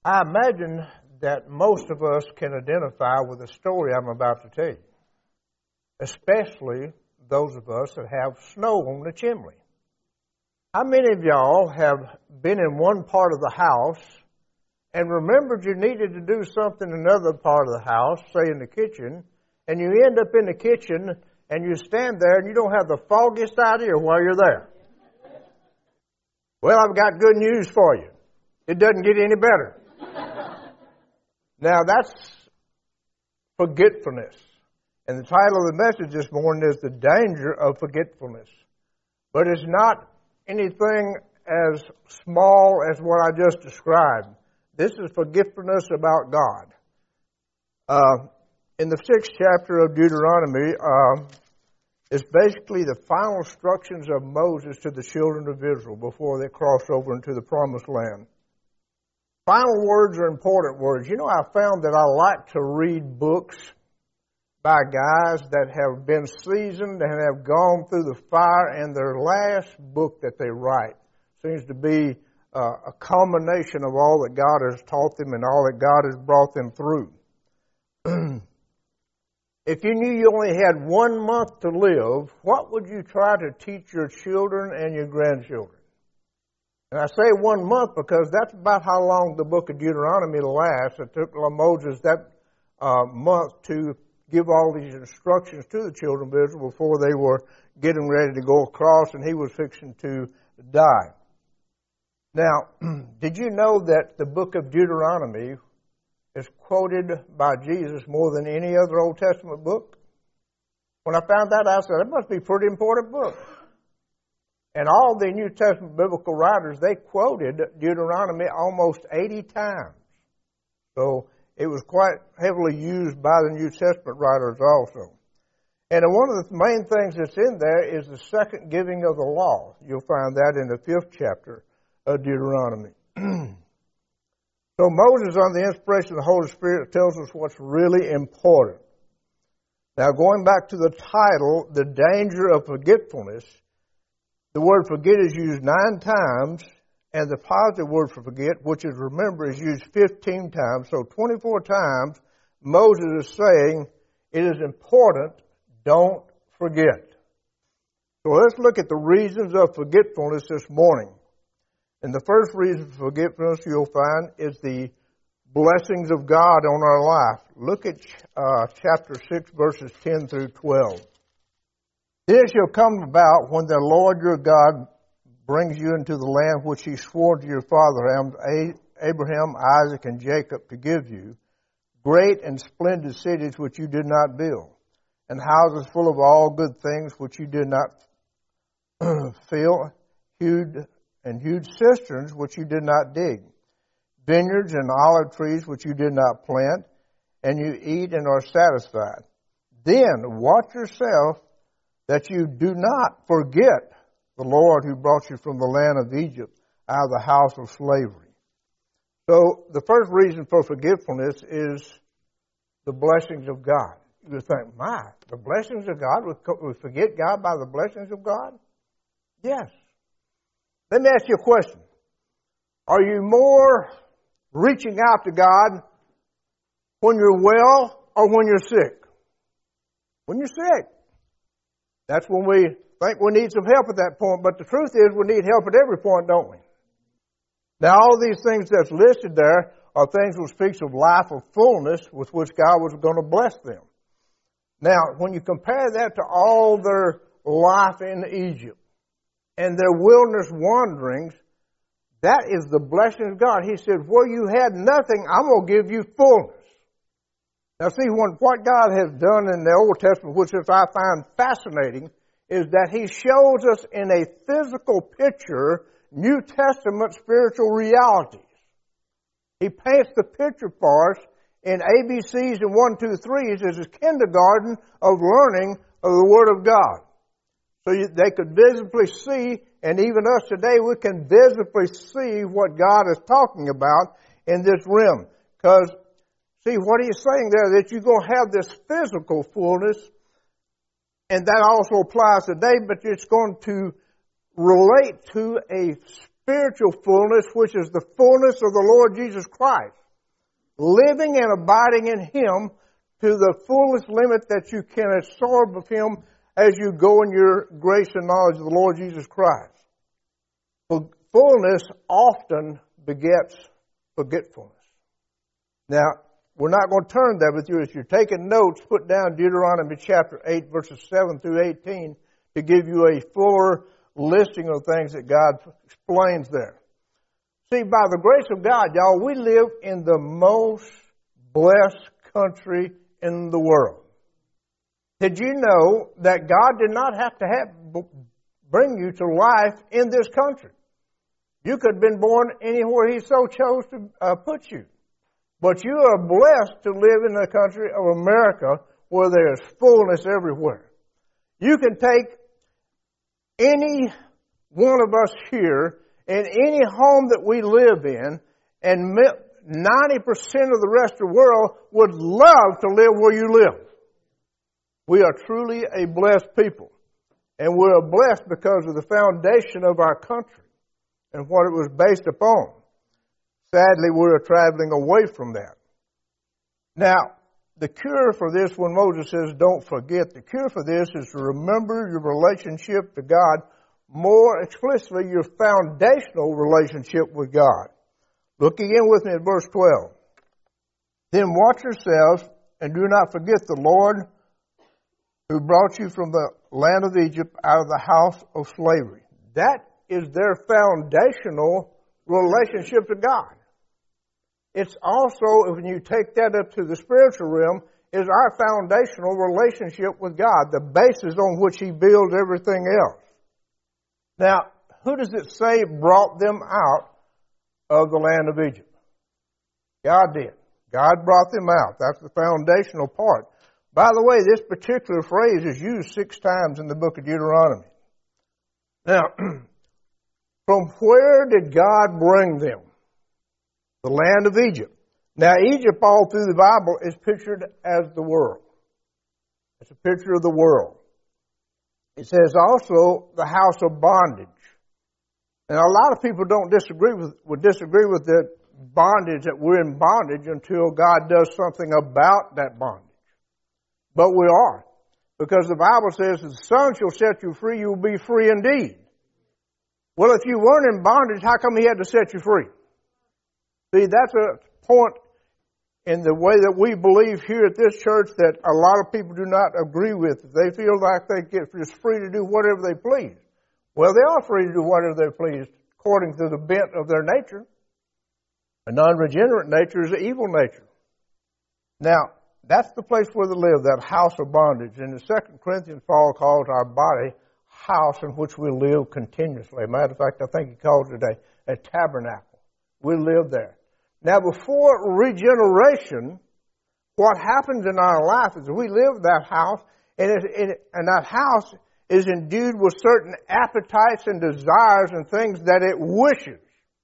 I imagine that most of us can identify with the story I'm about to tell you, especially those of us that have snow on the chimney. How many of y'all have been in one part of the house and remembered you needed to do something in another part of the house, say in the kitchen, and you end up in the kitchen and you stand there and you don't have the foggiest idea why you're there? Well, I've got good news for you. It doesn't get any better. Now, that's forgetfulness. And the title of the message this morning is The Danger of Forgetfulness. But it's not anything as small as what I just described. This is forgetfulness about God. In the 6th chapter of Deuteronomy, it's basically the final instructions of Moses to the children of Israel before they cross over into the Promised Land. Final words are important words. You know, I found that I like to read books by guys that have been seasoned and have gone through the fire, and their last book that they write seems to be a culmination of all that God has taught them and all that God has brought them through. If you knew you only had 1 month to live, what would you try to teach your children and your grandchildren? And I say 1 month because that's about how long the book of Deuteronomy lasts. It took Moses that month to give all these instructions to the children of Israel before they were getting ready to go across and he was fixing to die. Now, did you know that the book of Deuteronomy is quoted by Jesus more than any other Old Testament book? When I found that, I said, it must be a pretty important book. And all the New Testament biblical writers, they quoted Deuteronomy almost 80 times. So it was quite heavily used by the New Testament writers also. And one of the main things that's in there is the second giving of the law. You'll find that in the 5th chapter of Deuteronomy. So Moses, under the inspiration of the Holy Spirit, tells us what's really important. Now, going back to the title, The Danger of Forgetfulness, the word forget is used 9 times, and the positive word for forget, which is remember, is used 15 times. So 24 times, Moses is saying, it is important, don't forget. So let's look at the reasons of forgetfulness this morning. And the first reason for forgetfulness you'll find is the blessings of God on our life. Look at chapter 6, verses 10 through 12. This shall come about when the Lord your God brings you into the land which he swore to your father Abraham, Isaac, and Jacob to give you, great and splendid cities which you did not build, and houses full of all good things which you did not fill, huge cisterns which you did not dig, vineyards and olive trees which you did not plant, and you eat and are satisfied. Then watch yourself that you do not forget the Lord who brought you from the land of Egypt out of the house of slavery. So the first reason for forgetfulness is the blessings of God. You would think, the blessings of God? We forget God by the blessings of God? Yes. Let me ask you a question. Are you more reaching out to God when you're well or when you're sick? When you're sick. That's when we think we need some help at that point. But the truth is we need help at every point, don't we? Now, all these things that's listed there are things that speaks of life of fullness with which God was going to bless them. Now, when you compare that to all their life in Egypt and their wilderness wanderings, that is the blessing of God. He said, where you had nothing, I'm going to give you fullness. Now see, what God has done in the Old Testament, which I find fascinating, is that he shows us in a physical picture New Testament spiritual realities. He paints the picture for us in ABCs and 1, 2, 3s as a kindergarten of learning of the Word of God. So they could visibly see, and even us today, we can visibly see what God is talking about in this realm. Because, see, what he's saying there, that you're going to have this physical fullness, and that also applies today, but it's going to relate to a spiritual fullness, which is the fullness of the Lord Jesus Christ. Living and abiding in Him to the fullest limit that you can absorb of Him as you go in your grace and knowledge of the Lord Jesus Christ. Fullness often begets forgetfulness. Now, we're not going to turn there with you. If you're taking notes, put down Deuteronomy chapter 8, verses 7 through 18 to give you a fuller listing of things that God explains there. See, by the grace of God, y'all, we live in the most blessed country in the world. Did you know that God did not have to bring you to life in this country? You could have been born anywhere He so chose to put you. But you are blessed to live in the country of America where there is fullness everywhere. You can take any one of us here in any home that we live in, and 90% of the rest of the world would love to live where you live. We are truly a blessed people. And we are blessed because of the foundation of our country and what it was based upon. Sadly, we're traveling away from that. Now, the cure for this, when Moses says don't forget, the cure for this is to remember your relationship to God, more explicitly your foundational relationship with God. Look again with me at verse 12. Then watch yourselves and do not forget the Lord who brought you from the land of Egypt out of the house of slavery. That is their foundational relationship to God. It's also, when you take that up to the spiritual realm, is our foundational relationship with God, the basis on which He builds everything else. Now, who does it say brought them out of the land of Egypt? God did. God brought them out. That's the foundational part. By the way, this particular phrase is used 6 times in the book of Deuteronomy. Now, from where did God bring them? The land of Egypt. Now, Egypt all through the Bible is pictured as the world. It's a picture of the world. It says also the house of bondage. And a lot of people would disagree with the bondage, that we're in bondage until God does something about that bondage. But we are. Because the Bible says, the Son shall set you free, you will be free indeed. Well, if you weren't in bondage, how come He had to set you free? See, that's a point in the way that we believe here at this church that a lot of people do not agree with. They feel like they get just free to do whatever they please. Well, they are free to do whatever they please according to the bent of their nature. A non-regenerate nature is an evil nature. Now, that's the place where they live, that house of bondage. And the 2 Corinthians, Paul calls our body house in which we live continuously. Matter of fact, I think he calls it a tabernacle. We live there. Now, before regeneration, what happens in our life is we live in that house, and that house is endued with certain appetites and desires and things that it wishes.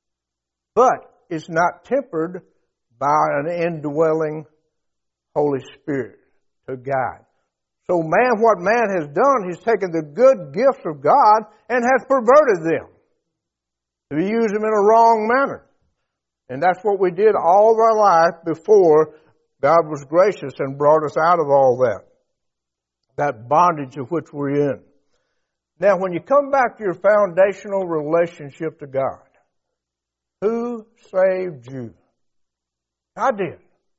But it's not tempered by an indwelling Holy Spirit to guide. So what man has done, he's taken the good gifts of God and has perverted them to use them in a wrong manner. And that's what we did all of our life before God was gracious and brought us out of all that bondage of which we're in. Now, when you come back to your foundational relationship to God, who saved you? God did.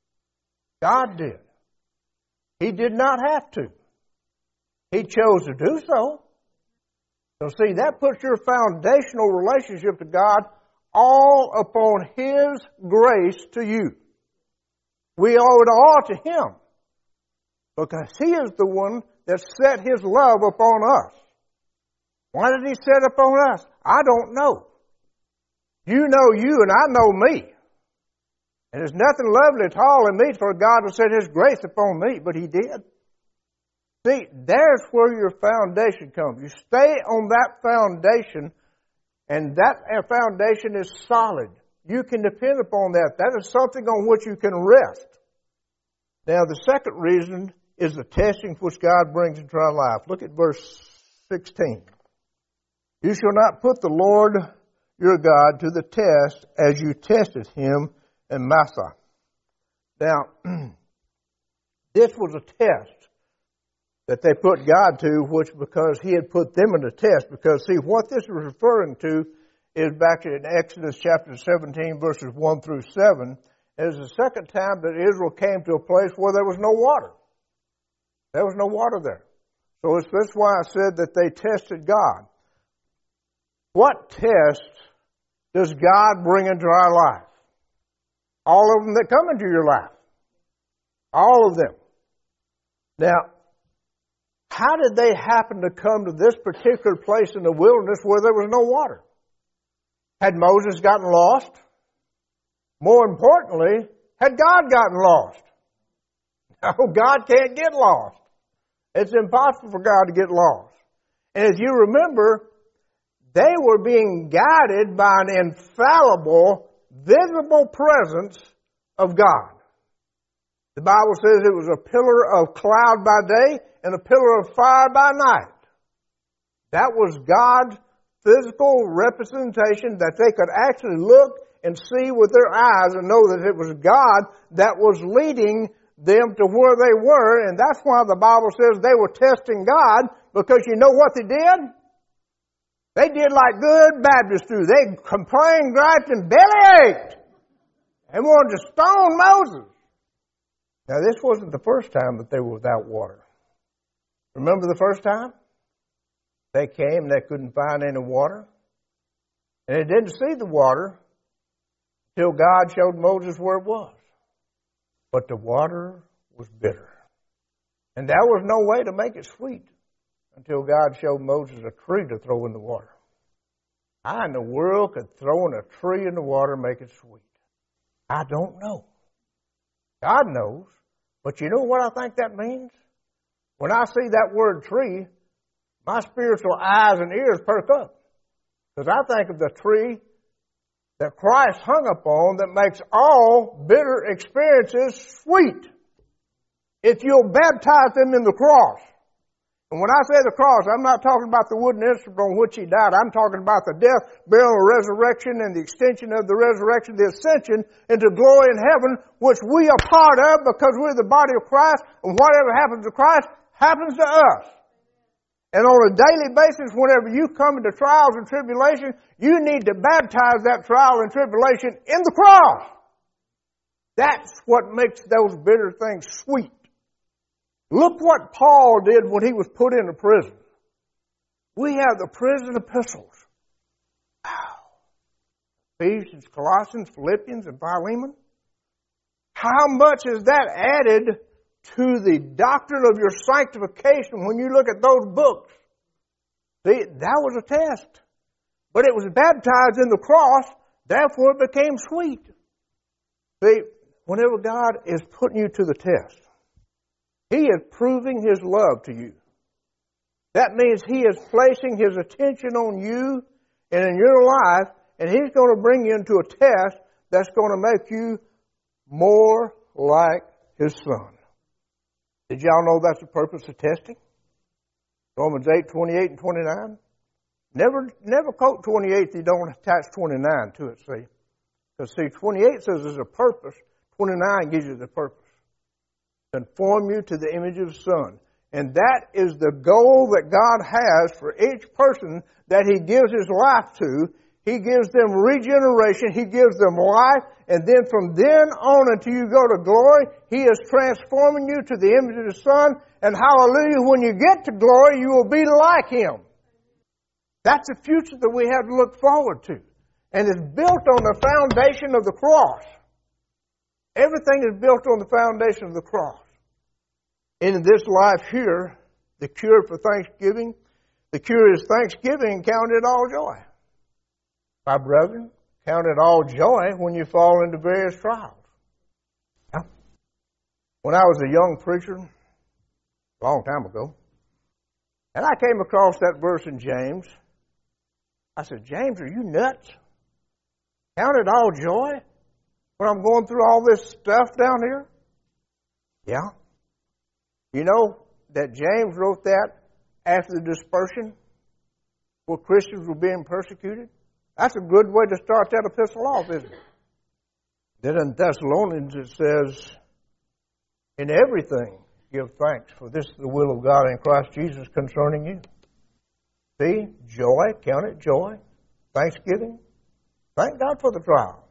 God did. He did not have to. He chose to do so. So see, that puts your foundational relationship to God all upon His grace to you. We owe it all to Him because He is the one that set His love upon us. Why did He set it upon us? I don't know. You know you and I know me. And there's nothing lovely at all in me for God to set His grace upon me, but He did. See, there's where your foundation comes. You stay on that foundation, and that foundation is solid. You can depend upon that. That is something on which you can rest. Now, the second reason is the testing which God brings into our life. Look at verse 16. You shall not put the Lord your God to the test as you tested him in Massah. Now, this was a test that they put God to, which because he had put them in a test. Because, see, what this was referring to is back in Exodus chapter 17, verses 1 through 7. It was the second time that Israel came to a place where there was no water. There was no water there. So that's why I said that they tested God. What test does God bring into our life? All of them that come into your life. All of them. Now, how did they happen to come to this particular place in the wilderness where there was no water? Had Moses gotten lost? More importantly, had God gotten lost? No, God can't get lost. It's impossible for God to get lost. And if you remember, they were being guided by an infallible, visible presence of God. The Bible says it was a pillar of cloud by day and a pillar of fire by night. That was God's physical representation that they could actually look and see with their eyes and know that it was God that was leading them to where they were. And that's why the Bible says they were testing God, because you know what they did? They did like good Baptists do. They complained, griped, and belly ached and wanted to stone Moses. Now, this wasn't the first time that they were without water. Remember the first time? They came and they couldn't find any water. And they didn't see the water till God showed Moses where it was. But the water was bitter. And there was no way to make it sweet until God showed Moses a tree to throw in the water. How in the world could throwing a tree in the water make it sweet? I don't know. God knows. But you know what I think that means? When I see that word tree, my spiritual eyes and ears perk up. Because I think of the tree that Christ hung upon that makes all bitter experiences sweet. If you'll baptize them in the cross. And when I say the cross, I'm not talking about the wooden instrument on which he died. I'm talking about the death, burial, and resurrection, and the extension of the resurrection, the ascension into glory in heaven, which we are part of because we're the body of Christ, and whatever happens to Christ happens to us. And on a daily basis, whenever you come into trials and tribulation, you need to baptize that trial and tribulation in the cross. That's what makes those bitter things sweet. Look what Paul did when he was put into prison. We have the prison epistles. Wow. Ephesians, Colossians, Philippians, and Philemon. How much is that added to the doctrine of your sanctification when you look at those books? See, that was a test. But it was baptized in the cross, therefore it became sweet. See, whenever God is putting you to the test, he is proving his love to you. That means he is placing his attention on you and in your life, and he's going to bring you into a test that's going to make you more like his son. Did y'all know that's the purpose of testing? Romans 8, 28 and 29. Never quote 28 if you don't attach 29 to it, see. Because, see, 28 says there's a purpose. 29 gives you the purpose. Conform you to the image of the Son. And that is the goal that God has for each person that he gives his life to. He gives them regeneration. He gives them life. And then from then on until you go to glory, he is transforming you to the image of the Son. And hallelujah, when you get to glory, you will be like him. That's the future that we have to look forward to. And it's built on the foundation of the cross. Everything is built on the foundation of the cross. In this life here, the cure for thanksgiving, the cure is thanksgiving and count it all joy. My brethren, count it all joy when you fall into various trials. Now, when I was a young preacher, a long time ago, and I came across that verse in James, I said, James, are you nuts? Count it all joy when I'm going through all this stuff down here? Yeah. You know that James wrote that after the dispersion where Christians were being persecuted? That's a good way to start that epistle off, isn't it? Then in Thessalonians it says, in everything give thanks, for this is the will of God in Christ Jesus concerning you. See, joy, count it joy, thanksgiving. Thank God for the trial.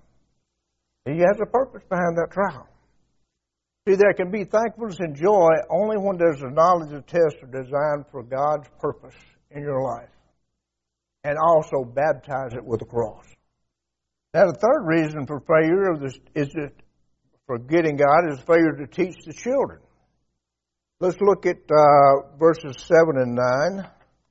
He has a purpose behind that trial. See, there can be thankfulness and joy only when there's a knowledge of tests designed for God's purpose in your life. And also baptize it with the cross. Now, the third reason for failure is for getting God is failure to teach the children. Let's look at verses 7 and 9.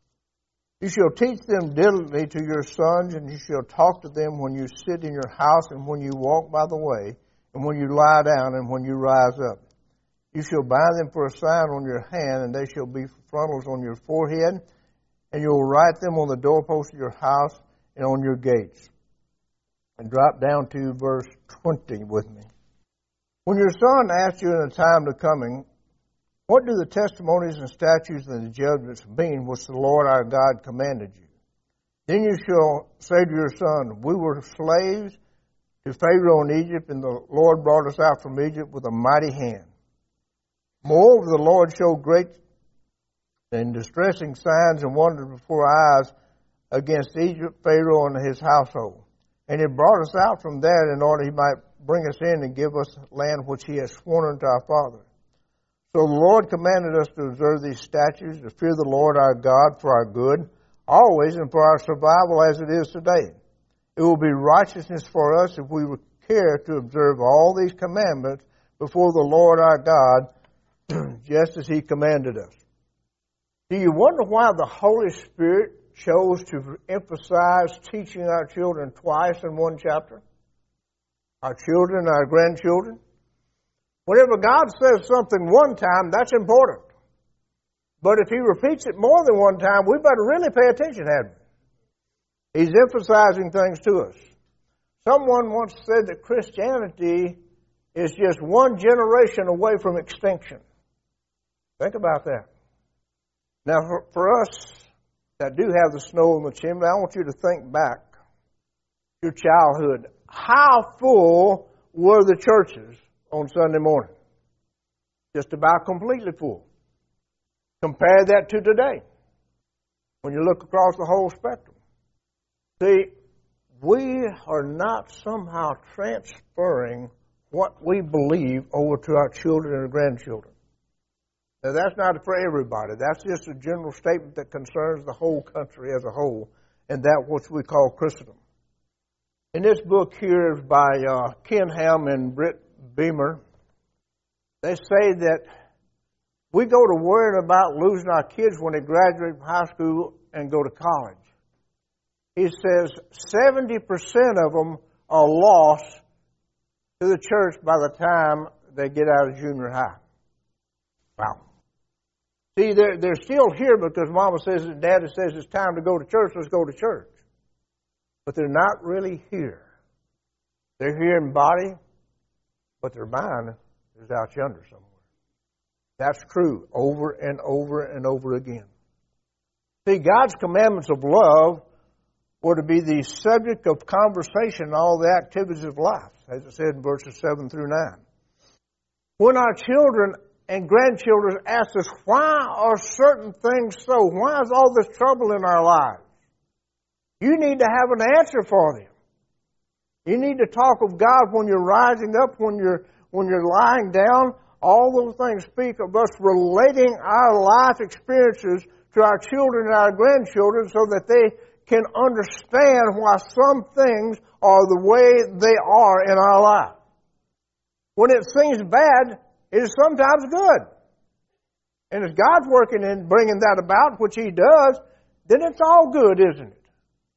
You shall teach them diligently to your sons, and you shall talk to them when you sit in your house, and when you walk by the way, and when you lie down, and when you rise up. You shall bind them for a sign on your hand, and they shall be frontals on your forehead, and you will write them on the doorposts of your house and on your gates. And drop down to verse 20 with me. When your son asks you in a time to coming, what do the testimonies and statutes and the judgments mean which the Lord our God commanded you? Then you shall say to your son, we were slaves to Pharaoh in Egypt, and the Lord brought us out from Egypt with a mighty hand. Moreover, the Lord showed great and distressing signs and wonders before our eyes against Egypt, Pharaoh, and his household. And he brought us out from there in order he might bring us in and give us land which he has sworn unto our fathers. So the Lord commanded us to observe these statutes, to fear the Lord our God for our good, always, and for our survival as it is today. It will be righteousness for us if we would care to observe all these commandments before the Lord our God, just as he commanded us. Do you wonder why the Holy Spirit chose to emphasize teaching our children twice in one chapter? Our children, our grandchildren. Whenever God says something one time, that's important. But if he repeats it more than one time, we better really pay attention, hadn't we? He's emphasizing things to us. Someone once said that Christianity is just one generation away from extinction. Think about that. Now, for us that do have the snow in the chimney, I want you to think back to your childhood. How full were the churches on Sunday morning? Just about completely full. Compare that to today, when you look across the whole spectrum. See, we are not somehow transferring what we believe over to our children and grandchildren. Now, that's not for everybody. That's just a general statement that concerns the whole country as a whole, and that which we call Christendom. In this book here is by Ken Ham and Britt Beamer. They say that we go to worrying about losing our kids when they graduate from high school and go to college. He says 70% of them are lost to the church by the time they get out of junior high. Wow. See, they're still here because Mama says and Daddy says it's time to go to church, let's go to church. But they're not really here. They're here in body, but their mind is out yonder somewhere. That's true over and over and over again. See, God's commandments of love were to be the subject of conversation in all the activities of life, as it said in verses 7 through 9. When our children and grandchildren ask us, why are certain things so? Why is all this trouble in our lives? You need to have an answer for them. You need to talk of God when you're rising up, when you're lying down. All those things speak of us relating our life experiences to our children and our grandchildren so that they can understand why some things are the way they are in our life. When it seems bad, it is sometimes good. And if God's working in bringing that about, which he does, then it's all good, isn't it?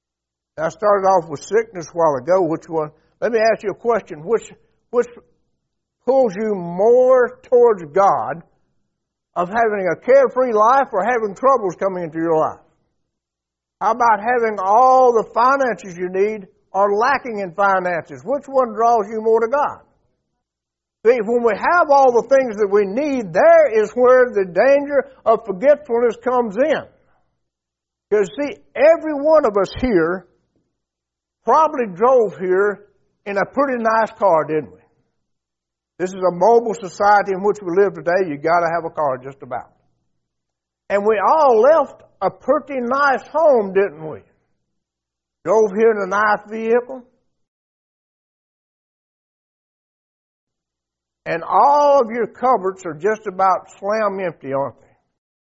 I started off with sickness a while ago. Which one? Let me ask you a question. Which pulls you more towards God, of having a carefree life or having troubles coming into your life? How about having all the finances you need or lacking in finances? Which one draws you more to God? See, when we have all the things that we need, there is where the danger of forgetfulness comes in. Because see, every one of us here probably drove here in a pretty nice car, didn't we? This is a mobile society in which we live today. You got to have a car just about. And we all left a pretty nice home, didn't we? Drove here in a nice vehicle. And all of your cupboards are just about slam empty, aren't they?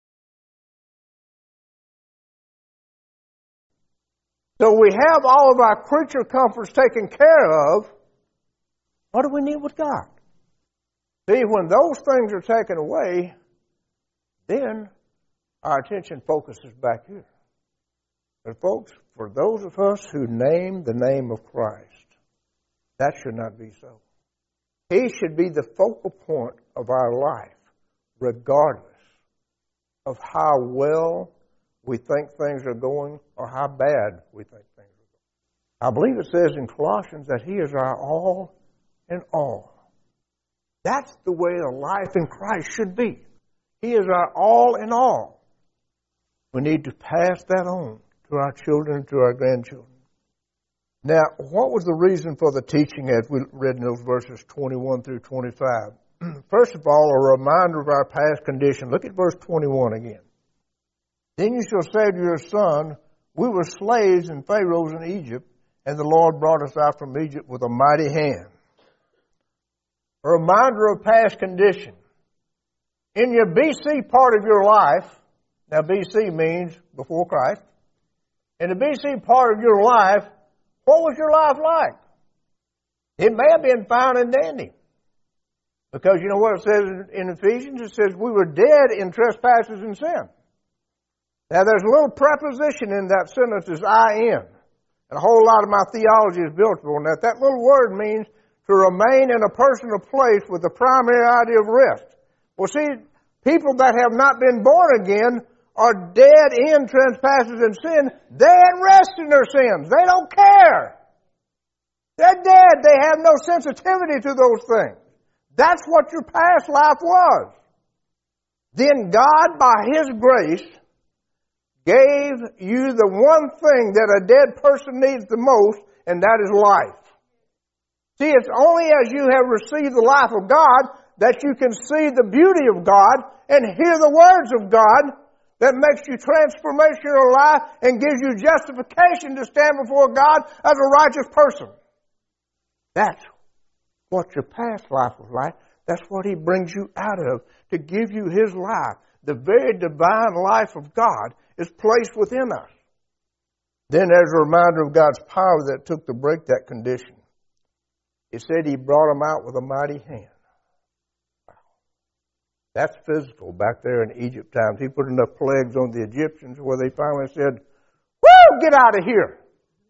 So we have all of our creature comforts taken care of. What do we need with God? See, when those things are taken away, then our attention focuses back here. But folks, for those of us who name the name of Christ, that should not be so. He should be the focal point of our life, regardless of how well we think things are going or how bad we think things are going. I believe it says in Colossians that He is our all in all. That's the way a life in Christ should be. He is our all in all. We need to pass that on to our children and to our grandchildren. Now, what was the reason for the teaching as we read in those verses 21 through 25? First of all, a reminder of our past condition. Look at verse 21 again. Then you shall say to your son, we were slaves and Pharaohs in Egypt, and the Lord brought us out from Egypt with a mighty hand. A reminder of past condition. In your BC part of your life, now BC means before Christ, in the BC part of your life, what was your life like? It may have been fine and dandy. Because you know what it says in Ephesians? It says we were dead in trespasses and sin. Now there's a little preposition in that sentence is I-N. And a whole lot of my theology is built on that. That little word means to remain in a personal place with the primary idea of rest. Well, see, people that have not been born again are dead in trespasses and sin. They ain't rest in their sins. They don't care. They're dead. They have no sensitivity to those things. That's what your past life was. Then God, by His grace, gave you the one thing that a dead person needs the most, and that is life. See, it's only as you have received the life of God that you can see the beauty of God and hear the words of God that makes you transformational life and gives you justification to stand before God as a righteous person. That's what your past life was like. That's what He brings you out of, to give you His life. The very divine life of God is placed within us. Then there's a reminder of God's power that took to break that condition. It said He brought them out with a mighty hand. Wow. That's physical back there in Egypt times. He put enough plagues on the Egyptians where they finally said, "Woo, get out of here."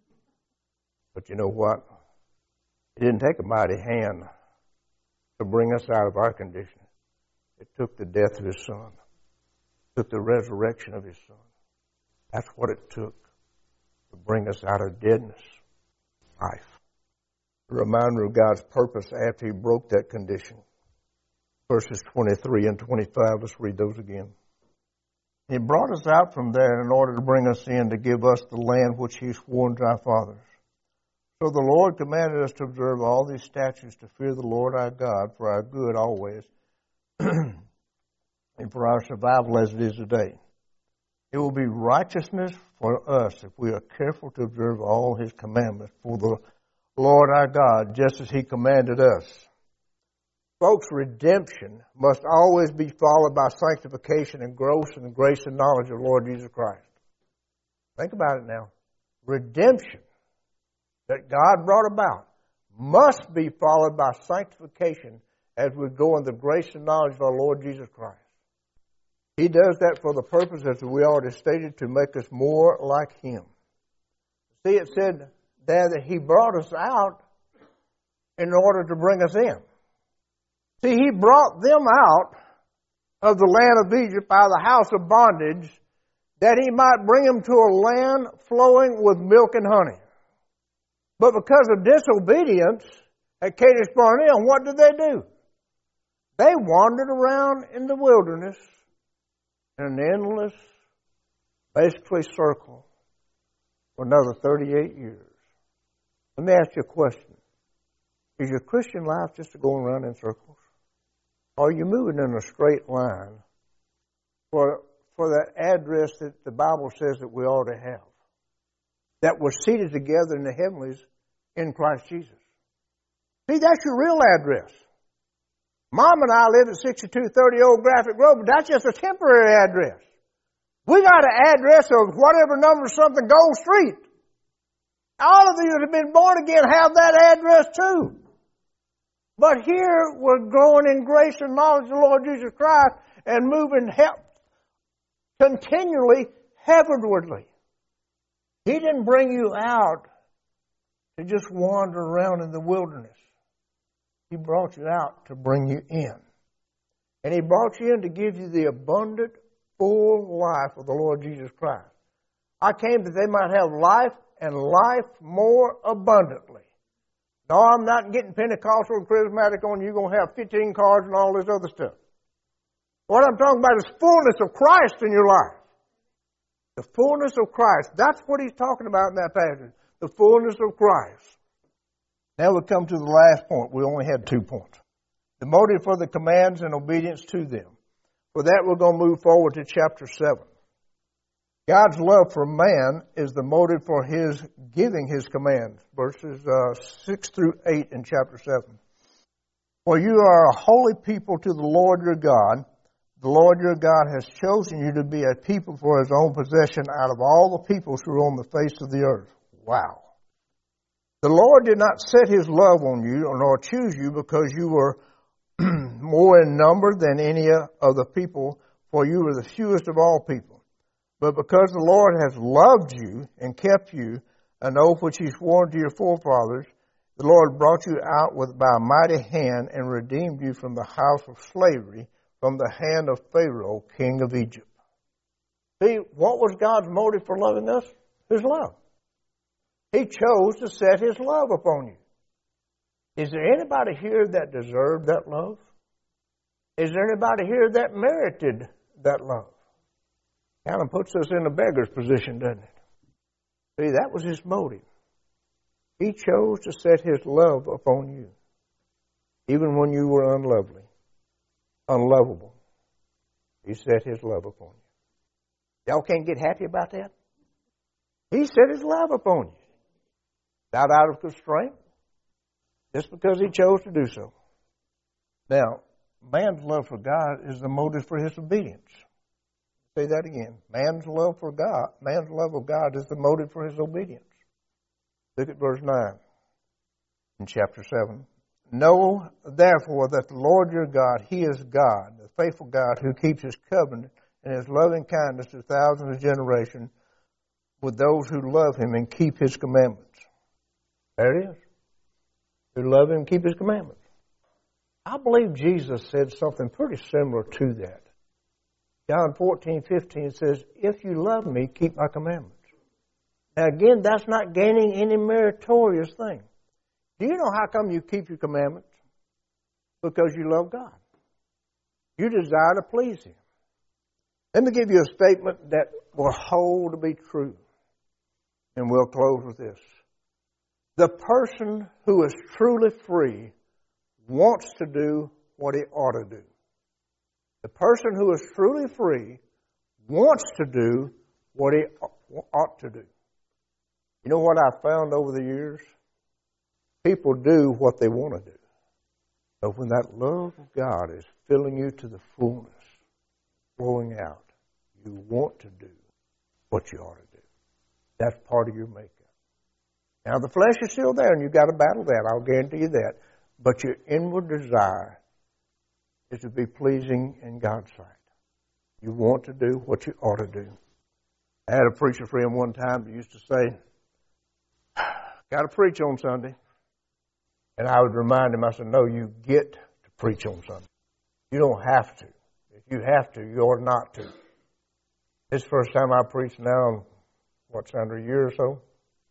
But you know what? It didn't take a mighty hand to bring us out of our condition. It took the death of His Son. It took the resurrection of His Son. That's what it took to bring us out of deadness, life. A reminder of God's purpose after He broke that condition. Verses 23 and 25, let's read those again. He brought us out from there in order to bring us in to give us the land which He swore to our fathers. So the Lord commanded us to observe all these statutes, to fear the Lord our God for our good always, and for our survival as it is today. It will be righteousness for us if we are careful to observe all His commandments for the Lord our God, just as He commanded us. Folks, redemption must always be followed by sanctification and growth in the grace and knowledge of the Lord Jesus Christ. Think about it now. Redemption that God brought about must be followed by sanctification as we grow in the grace and knowledge of our Lord Jesus Christ. He does that for the purpose, as we already stated, to make us more like Him. See, it said there that He brought us out in order to bring us in. See, He brought them out of the land of Egypt, out of the house of bondage, that He might bring them to a land flowing with milk and honey. But because of disobedience at Kadesh Barnea, what did they do? They wandered around in the wilderness in an endless, basically circle for another 38 years. Let me ask you a question. Is your Christian life just going around in circles? Or are you moving in a straight line for that address that the Bible says that we ought to have? That we're seated together in the heavenlies in Christ Jesus. See, that's your real address. Mom and I live at 6230 Old Graphic Road, but that's just a temporary address. We got an address of whatever number something Gold Street. All of you that have been born again have that address too. But here we're growing in grace and knowledge of the Lord Jesus Christ and moving continually heavenwardly. He didn't bring you out to just wander around in the wilderness. He brought you out to bring you in. And He brought you in to give you the abundant, full life of the Lord Jesus Christ. I came that they might have life and life more abundantly. No, I'm not getting Pentecostal and charismatic on you. You're going to have 15 cars and all this other stuff. What I'm talking about is fullness of Christ in your life. The fullness of Christ. That's what he's talking about in that passage. The fullness of Christ. Now we come to the last point. We only had 2 points. The motive for the commands and obedience to them. For that, we're going to move forward to chapter 7. God's love for man is the motive for His giving His commands. Verses 6 through 8 in chapter 7. For you are a holy people to the Lord your God. The Lord your God has chosen you to be a people for His own possession out of all the peoples who are on the face of the earth. Wow. The Lord did not set His love on you, nor choose you because you were more in number than any of the people, for you were the fewest of all people. But because the Lord has loved you and kept you, an oath which He swore to your forefathers, the Lord brought you out by a mighty hand and redeemed you from the house of slavery, from the hand of Pharaoh, king of Egypt. See, what was God's motive for loving us? His love. He chose to set His love upon you. Is there anybody here that deserved that love? Is there anybody here that merited that love? Kind of puts us in a beggar's position, doesn't it? See, that was His motive. He chose to set His love upon you, even when you were unlovely, unlovable. He set His love upon you. Y'all can't get happy about that? He set His love upon you. Not out of constraint, just because He chose to do so. Now, man's love for God is the motive for his obedience. Say that again. Man's love of God is the motive for his obedience. Look at verse 9 in chapter 7. Know, therefore, that the Lord your God, He is God, the faithful God who keeps His covenant and His loving kindness to thousands of generations with those who love Him and keep His commandments. There it is. Who love Him and keep His commandments. I believe Jesus said something pretty similar to that. John 14:15 says, if you love me, keep my commandments. Now again, that's not gaining any meritorious thing. Do you know how come you keep your commandments? Because you love God. You desire to please Him. Let me give you a statement that will hold to be true. And we'll close with this. The person who is truly free wants to do what he ought to do. The person who is truly free wants to do what he ought to do. You know what I've found over the years? People do what they want to do. But when that love of God is filling you to the fullness, flowing out, you want to do what you ought to do. That's part of your makeup. Now, the flesh is still there, and you've got to battle that. I'll guarantee you that. But your inward desire is to be pleasing in God's sight. You want to do what you ought to do. I had a preacher friend one time that used to say, got to preach on Sunday. And I would remind him, I said, no, you get to preach on Sunday. You don't have to. If you have to, you ought not to. This is the first time I preached now in, under a year or so.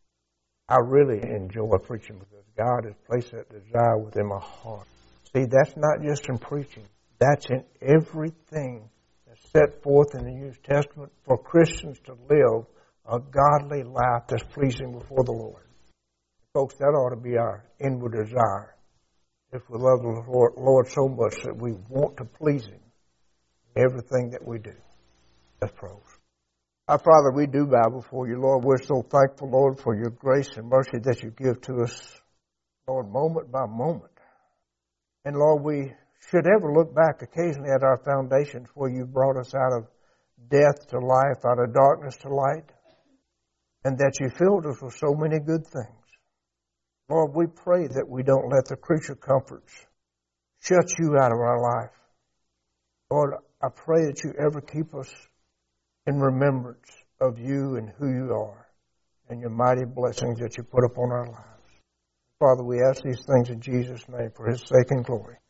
I really enjoy preaching because God has placed that desire within my heart. See, that's not just in preaching. That's in everything that's set forth in the New Testament for Christians to live a godly life that's pleasing before the Lord. Folks, that ought to be our inward desire. If we love the Lord so much that we want to please Him in everything that we do. Let's pray. Our Father, we do bow before you, Lord. We're so thankful, Lord, for your grace and mercy that you give to us, Lord, moment by moment. And Lord, we should ever look back occasionally at our foundations where you brought us out of death to life, out of darkness to light, and that you filled us with so many good things. Lord, we pray that we don't let the creature comforts shut you out of our life. Lord, I pray that you ever keep us in remembrance of you and who you are and your mighty blessings that you put upon our lives. Father, we ask these things in Jesus' name for His sake and glory.